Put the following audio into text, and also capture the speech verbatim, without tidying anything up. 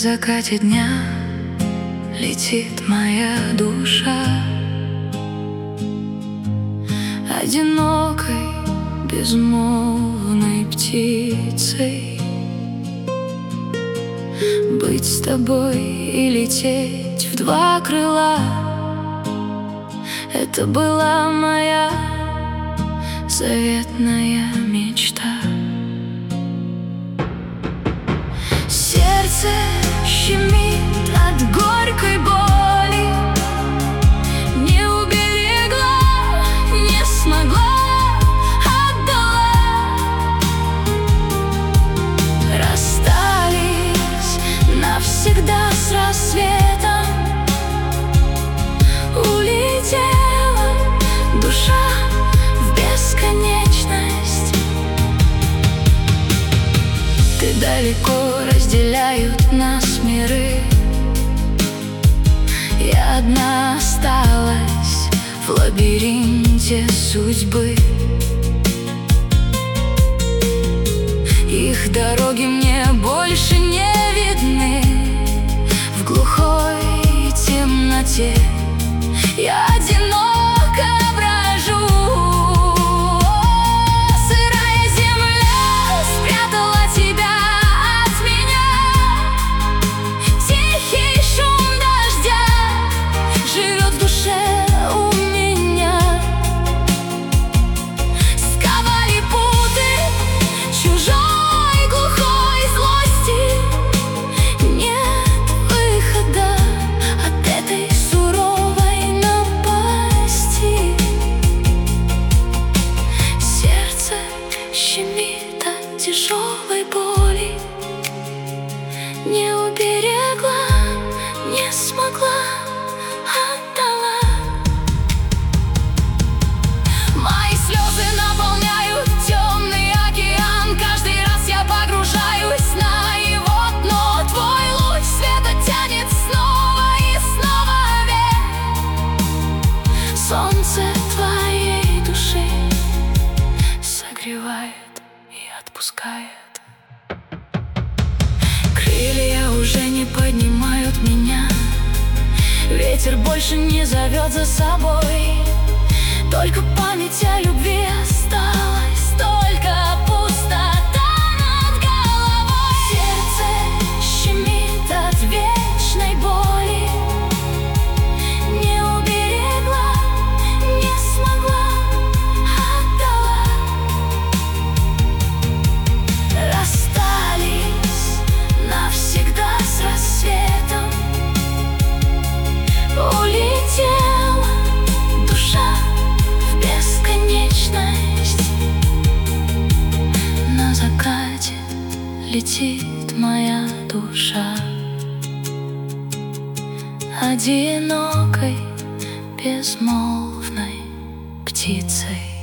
закате дня летит моя душа, одинокой, безмолвной птицей. Быть с тобой и лететь в два крыла — это была моя заветная мечта. Сердце щемит от горькой боли, не уберегла, не смогла, отдала. Расстались навсегда с рассветом, улетела душа в бесконечность. Ты далеко, разделяют нас миры. Я одна осталась в лабиринте судьбы. Их дороги мне больше не видны. В глухой темноте я одиноко брожу. Сырая земля спрятала тебя от меня. Тихий шум дождя живет в душе у меня. Сковали путы чужой глухой злости. Нет выхода от этой суровой напасти. Сердце щемит от тяжелой боли, не уберегла, не смогла, отдала. Мои слезы наполняют темный океан. Каждый раз я погружаюсь на его дно. Твой луч света тянет снова и снова вверх. Солнце твоей души согревает и отпускает. Крылья уже не поднимают меня. Ветер больше не зовет за собой. Только память о любви осталась, только пустота над головой. Сердце щемит от вечной боли, не уберегла, не смогла, отдала. Расстались навсегда с рассветом, улетела душа в бесконечность. На закате летит моя душа, одинокой, безмолвной птицей.